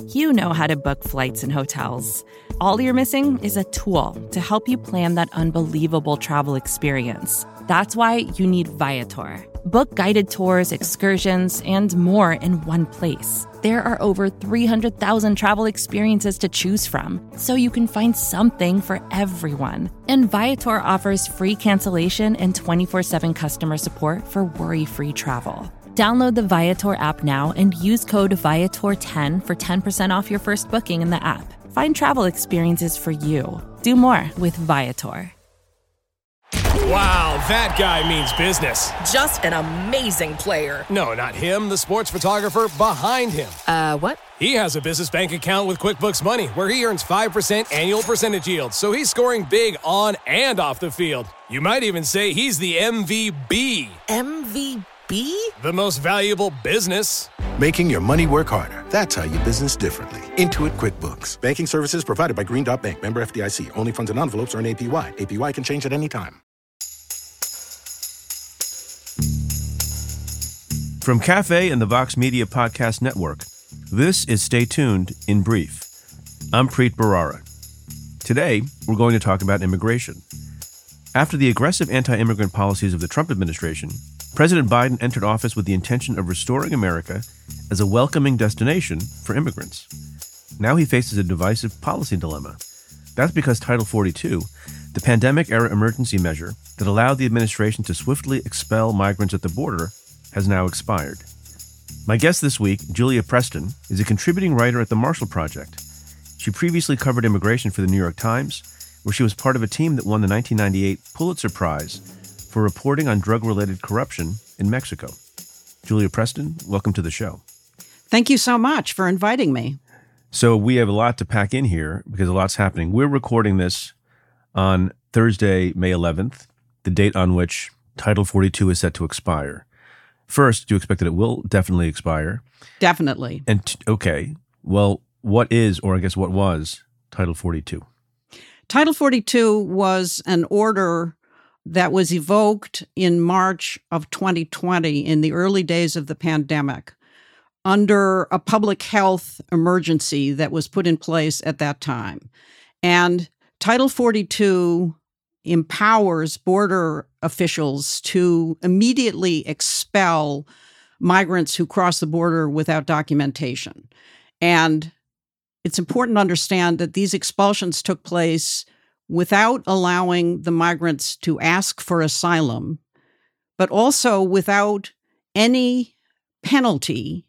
You know how to book flights and hotels. All you're missing is a tool to help you plan that unbelievable travel experience. That's why you need Viator. Book guided tours, excursions, and more in one place. There are over 300,000 travel experiences to choose from, so you can find something for everyone. And Viator offers free cancellation and 24/7 customer support for worry-free travel. Download the Viator app now and use code Viator10 for 10% off your first booking in the app. Find travel experiences for you. Do more with Viator. Wow, that guy means business. Just an amazing player. No, not him, the sports photographer behind him. What? He has a business bank account with QuickBooks Money where he earns 5% annual percentage yield, so he's scoring big on and off the field. You might even say he's the MVB. MVP? The most valuable business. Making your money work harder. That's how you business differently. Intuit QuickBooks. Banking services provided by Green Dot Bank. Member FDIC. Only funds and envelopes earn APY. APY can change at any time. From Cafe and the Vox Media Podcast Network, this is Stay Tuned in Brief. I'm Preet Bharara. Today, we're going to talk about immigration. After the aggressive anti-immigrant policies of the Trump administration, President Biden entered office with the intention of restoring America as a welcoming destination for immigrants. Now he faces a divisive policy dilemma. That's because Title 42, the pandemic-era emergency measure that allowed the administration to swiftly expel migrants at the border, has now expired. My guest this week, Julia Preston, is a contributing writer at the Marshall Project. She previously covered immigration for the New York Times, where she was part of a team that won the 1998 Pulitzer Prize for reporting on drug-related corruption in Mexico. Julia Preston, welcome to the show. Thank you so much for inviting me. So we have a lot to pack in here because a lot's happening. We're recording this on Thursday, May 11th, the date on which Title 42 is set to expire. First, do you expect that it will definitely expire? Definitely. And okay, well, what is, or I guess what was, Title 42? Title 42 was an order that was evoked in March of 2020 in the early days of the pandemic under a public health emergency that was put in place at that time. And Title 42 empowers border officials to immediately expel migrants who cross the border without documentation. And it's important to understand that these expulsions took place without allowing the migrants to ask for asylum, but also without any penalty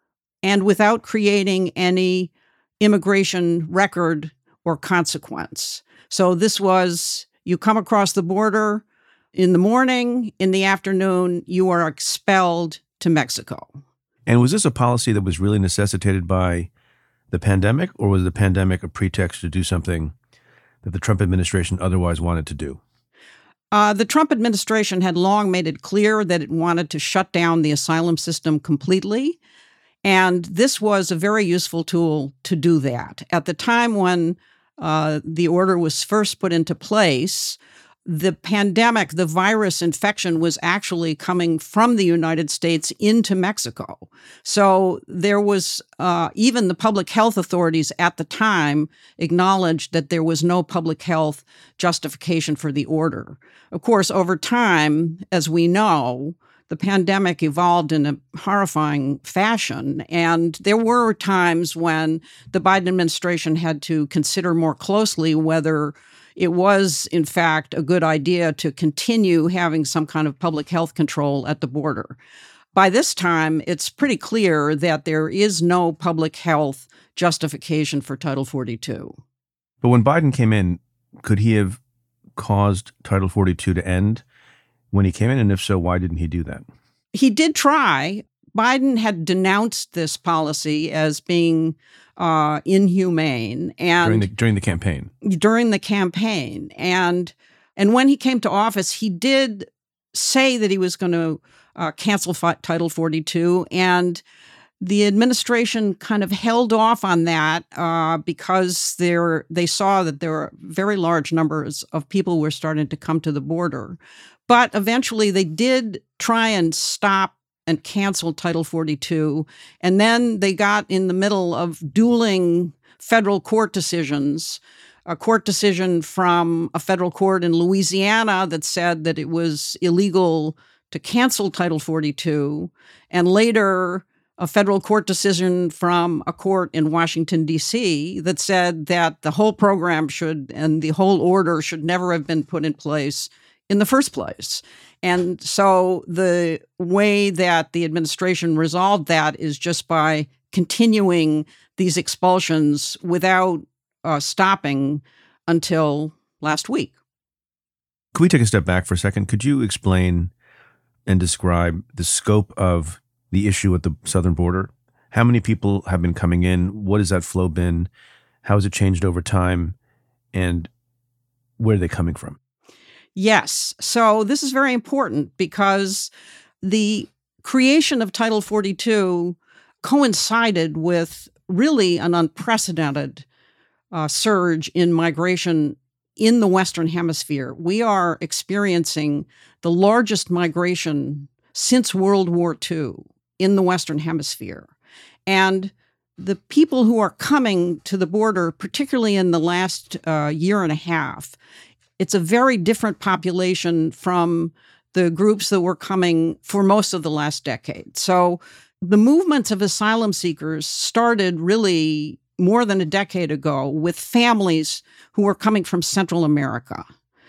and without creating any immigration record or consequence. So this was, you come across the border in the morning, in the afternoon, you are expelled to Mexico. And was this a policy that was really necessitated by the pandemic, or was the pandemic a pretext to do something that the Trump administration otherwise wanted to do? The Trump administration had long made it clear that it wanted to shut down the asylum system completely. And this was a very useful tool to do that. At the time when the order was first put into place, the pandemic, the virus infection was actually coming from the United States into Mexico. So there was, even the public health authorities at the time acknowledged that there was no public health justification for the order. Of course, over time, as we know, the pandemic evolved in a horrifying fashion. And there were times when the Biden administration had to consider more closely whether it was, in fact, a good idea to continue having some kind of public health control at the border. By this time, it's pretty clear that there is no public health justification for Title 42. But when Biden came in, could he have caused Title 42 to end when he came in? And if so, why didn't he do that? He did try. Biden had denounced this policy as being inhumane, and during the campaign. And when he came to office, he did say that he was going to cancel Title 42, and the administration kind of held off on that because they saw that there were very large numbers of people who were starting to come to the border. But eventually they did try and stop and canceled Title 42. And then they got in the middle of dueling federal court decisions, a court decision from a federal court in Louisiana that said that it was illegal to cancel Title 42, and later a federal court decision from a court in Washington, D.C. that said that the whole program and the whole order should never have been put in place in the first place. And so the way that the administration resolved that is just by continuing these expulsions without stopping until last week. Could we take a step back for a second? Could you explain and describe the scope of the issue at the southern border? How many people have been coming in? What has that flow been? How has it changed over time? And where are they coming from? Yes. So this is very important because the creation of Title 42 coincided with really an unprecedented surge in migration in the Western Hemisphere. We are experiencing the largest migration since World War II in the Western Hemisphere. And the people who are coming to the border, particularly in the last year and a half, it's a very different population from the groups that were coming for most of the last decade. So the movements of asylum seekers started really more than a decade ago with families who were coming from Central America.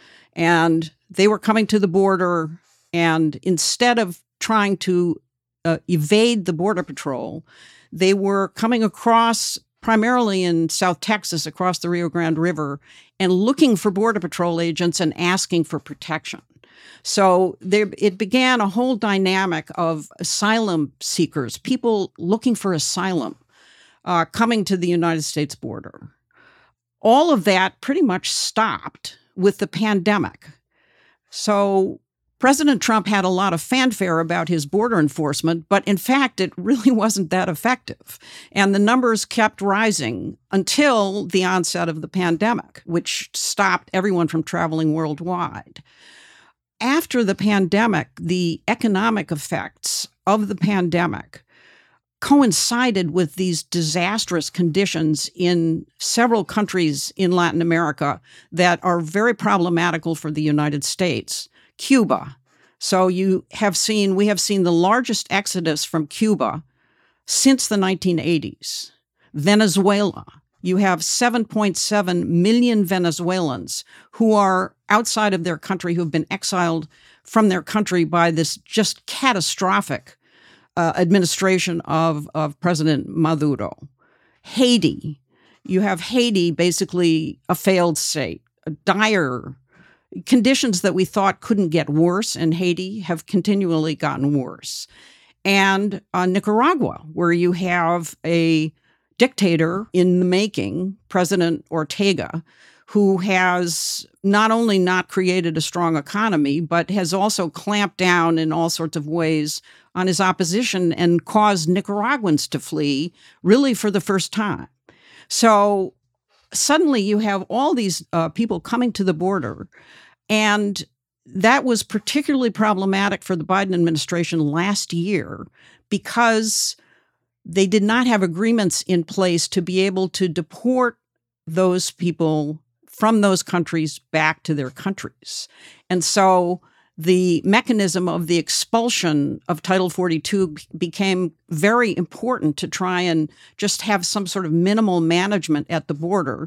And they were coming to the border, and instead of trying to evade the Border Patrol, they were coming across, primarily in South Texas, across the Rio Grande River, and looking for Border Patrol agents and asking for protection. So it began a whole dynamic of asylum seekers, people looking for asylum, coming to the United States border. All of that pretty much stopped with the pandemic. So President Trump had a lot of fanfare about his border enforcement, but in fact, it really wasn't that effective. And the numbers kept rising until the onset of the pandemic, which stopped everyone from traveling worldwide. After the pandemic, the economic effects of the pandemic coincided with these disastrous conditions in several countries in Latin America that are very problematical for the United States. Cuba. So we have seen the largest exodus from Cuba since the 1980s. Venezuela. You have 7.7 million Venezuelans who are outside of their country, who've been exiled from their country by this just catastrophic administration of President Maduro. Haiti. You have Haiti, basically a failed state, a dire conditions that we thought couldn't get worse in Haiti have continually gotten worse. And Nicaragua, where you have a dictator in the making, President Ortega, who has not only not created a strong economy, but has also clamped down in all sorts of ways on his opposition and caused Nicaraguans to flee, really for the first time. So suddenly you have all these people coming to the border, and that was particularly problematic for the Biden administration last year because they did not have agreements in place to be able to deport those people from those countries back to their countries. And so the mechanism of the expulsion of Title 42 became very important to try and just have some sort of minimal management at the border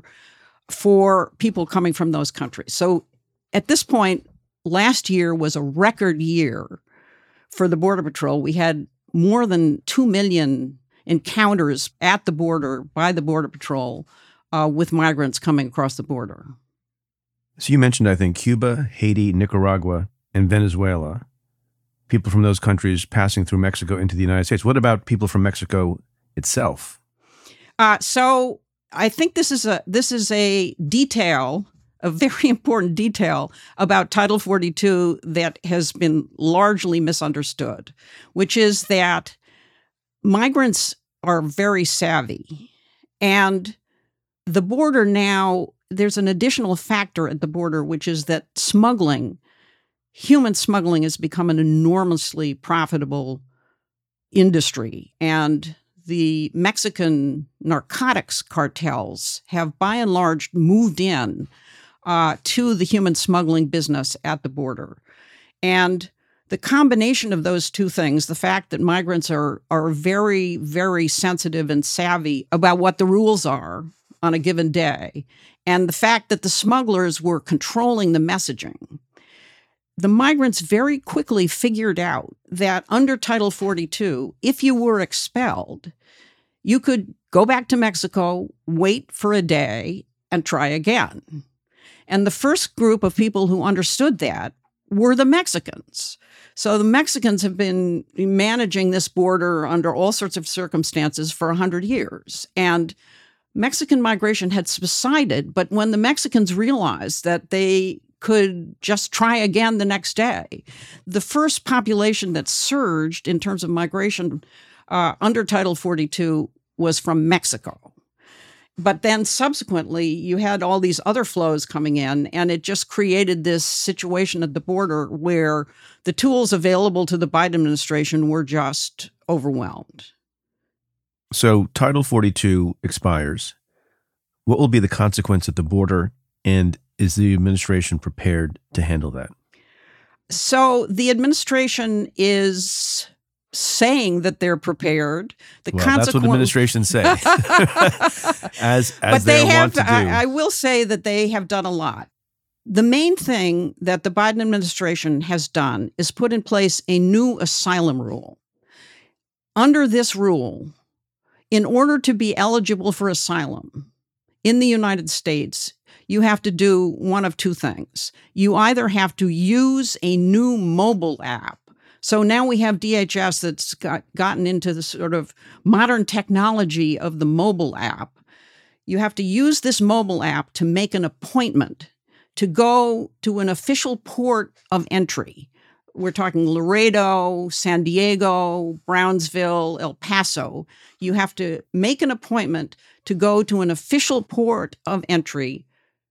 for people coming from those countries. So at this point, last year was a record year for the Border Patrol. We had more than 2 million encounters at the border by the Border Patrol with migrants coming across the border. So you mentioned, I think, Cuba, Haiti, Nicaragua, and Venezuela, people from those countries passing through Mexico into the United States. What about people from Mexico itself? So I think this is a detail, a very important detail about Title 42 that has been largely misunderstood, which is that migrants are very savvy. And the border now, there's an additional factor at the border, which is that human smuggling has become an enormously profitable industry and the Mexican narcotics cartels have by and large moved in to the human smuggling business at the border. And the combination of those two things, the fact that migrants are very, very sensitive and savvy about what the rules are on a given day, and the fact that the smugglers were controlling the messaging, the migrants very quickly figured out that under Title 42, if you were expelled, you could go back to Mexico, wait for a day, and try again. And the first group of people who understood that were the Mexicans. So the Mexicans have been managing this border under all sorts of circumstances for 100 years. And Mexican migration had subsided, but when the Mexicans realized that they could just try again the next day, the first population that surged in terms of migration under Title 42 was from Mexico. But then subsequently, you had all these other flows coming in, and it just created this situation at the border where the tools available to the Biden administration were just overwhelmed. So Title 42 expires. What will be the consequence at the border, and is the administration prepared to handle that? So the administration is saying that they're prepared. That's what administrations say, as but they want to do. I will say that they have done a lot. The main thing that the Biden administration has done is put in place a new asylum rule. Under this rule, in order to be eligible for asylum in the United States, you have to do one of two things. You either have to use a new mobile app. So now we have DHS that's gotten into the sort of modern technology of the mobile app. You have to use this mobile app to make an appointment to go to an official port of entry. We're talking Laredo, San Diego, Brownsville, El Paso. You have to make an appointment to go to an official port of entry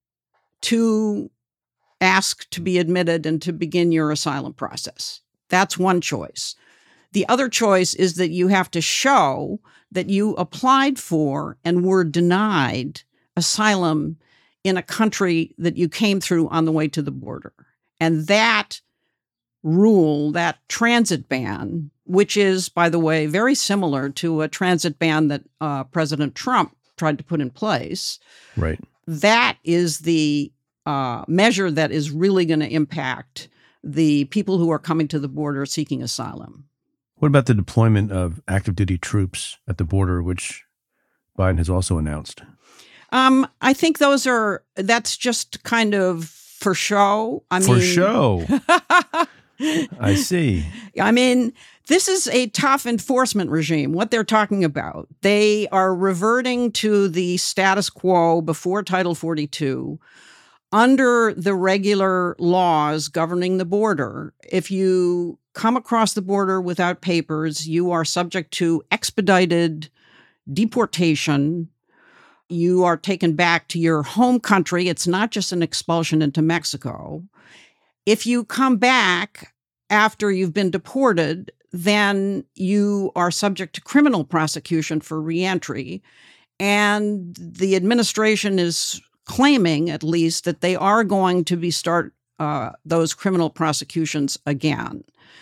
to ask to be admitted and to begin your asylum process. That's one choice. The other choice is that you have to show that you applied for and were denied asylum in a country that you came through on the way to the border. And that rule, that transit ban, which is, by the way, very similar to a transit ban that President Trump tried to put in place. Right. That is the measure that is really going to impact the people who are coming to the border seeking asylum. What about the deployment of active duty troops at the border, which Biden has also announced? I think that's just kind of for show. For show. I see. I mean, this is a tough enforcement regime, what they're talking about. They are reverting to the status quo before Title 42. Under the regular laws governing the border, if you come across the border without papers, you are subject to expedited deportation. You are taken back to your home country. It's not just an expulsion into Mexico. If you come back after you've been deported, then you are subject to criminal prosecution for reentry. And the administration is claiming, at least, that they are going to start those criminal prosecutions again.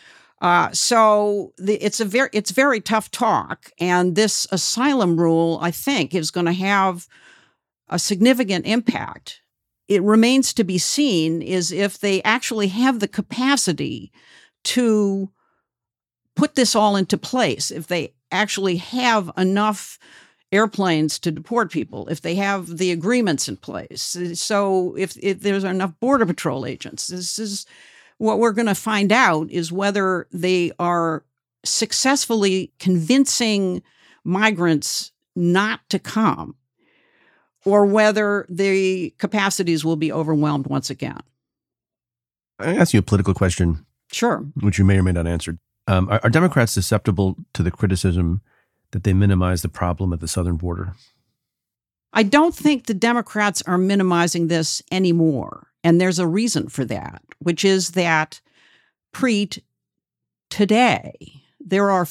So it's very tough talk, and this asylum rule, I think, is going to have a significant impact. It remains to be seen is if they actually have the capacity to put this all into place, if they actually have enough airplanes to deport people, if they have the agreements in place. So if there's enough Border Patrol agents, this is what we're going to find out is whether they are successfully convincing migrants not to come or whether the capacities will be overwhelmed once again. I ask you a political question. Sure. Which you may or may not answer. Are Democrats susceptible to the criticism that they minimize the problem at the southern border? I don't think the Democrats are minimizing this anymore. And there's a reason for that, which is that, Preet, today, there are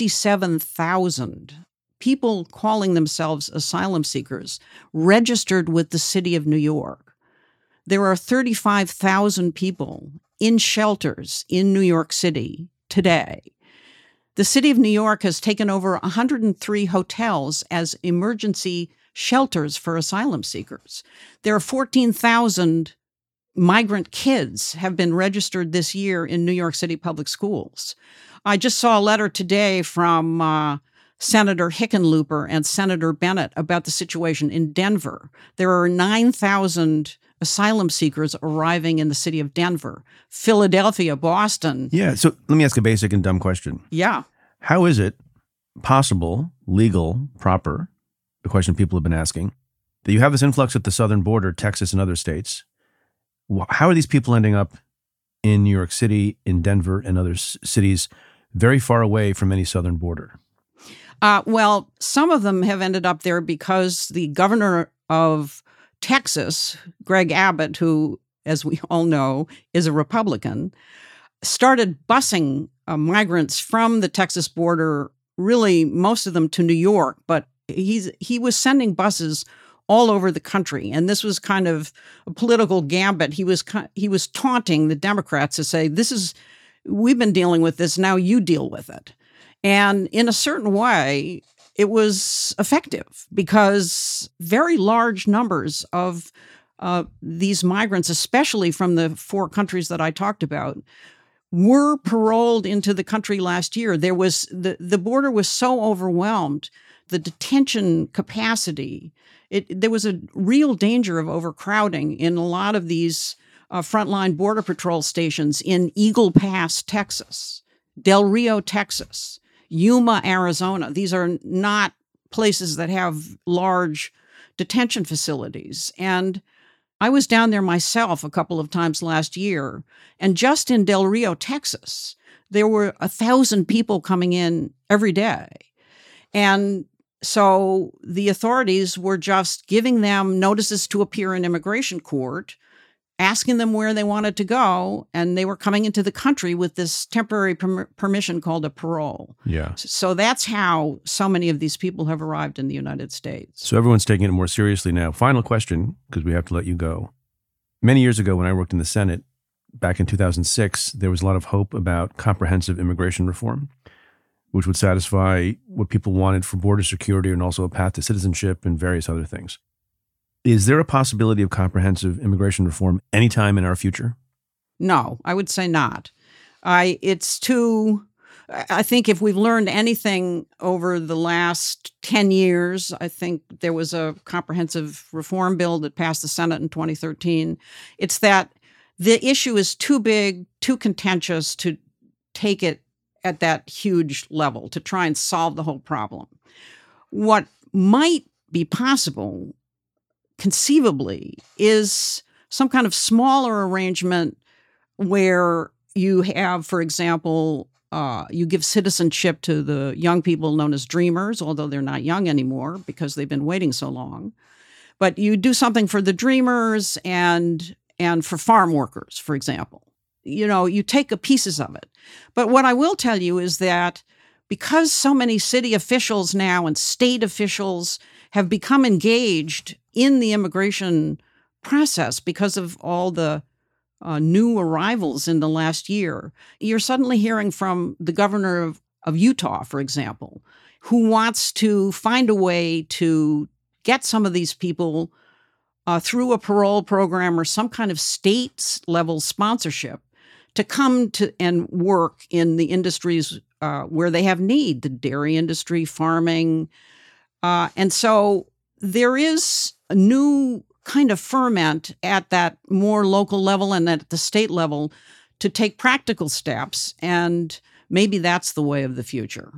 57,000 people calling themselves asylum seekers registered with the city of New York. There are 35,000 people in shelters in New York City today. The city of New York has taken over 103 hotels as emergency shelters for asylum seekers. There are 14,000 migrant kids have been registered this year in New York City public schools. I just saw a letter today from Senator Hickenlooper and Senator Bennett about the situation in Denver. There are 9,000 asylum seekers arriving in the city of Denver, Philadelphia, Boston. Yeah, so let me ask a basic and dumb question. Yeah. How is it possible, legal, proper, the question people have been asking, that you have this influx at the southern border, Texas and other states? How are these people ending up in New York City, in Denver, and other cities very far away from any southern border? Well, some of them have ended up there because the governor of Texas, Greg Abbott, who, as we all know, is a Republican, started busing migrants from the Texas border, really most of them to New York, but he was sending buses all over the country. And this was kind of a political gambit. He was taunting the Democrats to say, we've been dealing with this, now you deal with it. And in a certain way, it was effective because very large numbers of these migrants, especially from the 4 countries that I talked about, were paroled into the country last year. There was the border was so overwhelmed, the detention capacity. There was a real danger of overcrowding in a lot of these frontline Border Patrol stations in Eagle Pass, Texas, Del Rio, Texas, Yuma, Arizona. These are not places that have large detention facilities. And I was down there myself a couple of times last year, and just in Del Rio, Texas, there were 1,000 people coming in every day. And so the authorities were just giving them notices to appear in immigration court, asking them where they wanted to go, and they were coming into the country with this temporary permission called a parole. Yeah. So that's how so many of these people have arrived in the United States. So everyone's taking it more seriously now. Final question, because we have to let you go. Many years ago when I worked in the Senate, back in 2006, there was a lot of hope about comprehensive immigration reform, which would satisfy what people wanted for border security and also a path to citizenship and various other things. Is there a possibility of comprehensive immigration reform anytime in our future? No, I would say not. I think if we've learned anything over the last 10 years, I think there was a comprehensive reform bill that passed the Senate in 2013. It's that the issue is too big, too contentious to take it at that huge level to try and solve the whole problem. What might be possible, conceivably, is some kind of smaller arrangement where you have, for example, you give citizenship to the young people known as Dreamers, although they're not young anymore because they've been waiting so long. But you do something for the Dreamers and for farm workers, for example. You know, you take pieces of it. But what I will tell you is that because so many city officials now and state officials have become engaged in the immigration process because of all the new arrivals in the last year, you're suddenly hearing from the governor of Utah, for example, who wants to find a way to get some of these people through a parole program or some kind of state-level sponsorship to come to and work in the industries where they have need, the dairy industry, farming. And so there is a new kind of ferment at that more local level and at the state level to take practical steps. And maybe that's the way of the future.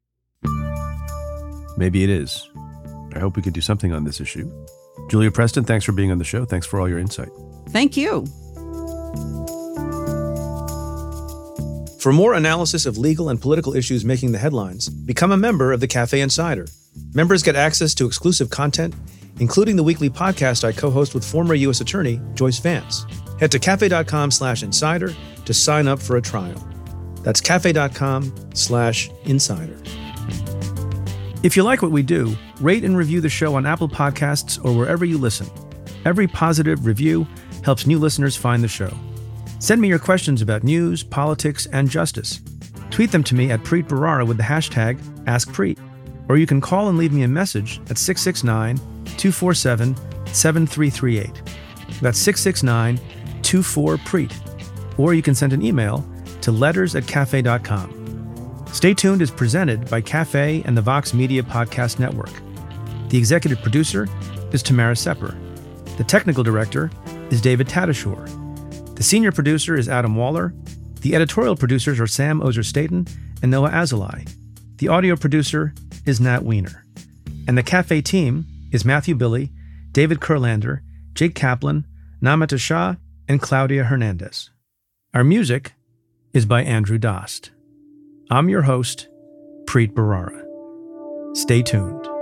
Maybe it is. I hope we could do something on this issue. Julia Preston, thanks for being on the show. Thanks for all your insight. Thank you. For more analysis of legal and political issues making the headlines, become a member of the Cafe Insider. Members get access to exclusive content, including the weekly podcast I co-host with former U.S. Attorney Joyce Vance. Head to cafe.com/insider to sign up for a trial. That's cafe.com/insider. If you like what we do, rate and review the show on Apple Podcasts or wherever you listen. Every positive review helps new listeners find the show. Send me your questions about news, politics, and justice. Tweet them to me at Preet Bharara with the hashtag AskPreet. Or you can call and leave me a message at 669-247-7338. That's 669-24-PREET. Or you can send an email to letters@cafe.com. Stay Tuned is presented by Cafe and the Vox Media Podcast Network. The executive producer is Tamara Sepper. The technical director is David Tatasciore. The senior producer is Adam Waller. The editorial producers are Sam Ozer-Staten and Noah Azulai. The audio producer is Nat Weiner. And the Cafe team is Matthew Billy, David Kurlander, Jake Kaplan, Namita Shah, and Claudia Hernandez. Our music is by Andrew Dost. I'm your host, Preet Bharara. Stay tuned.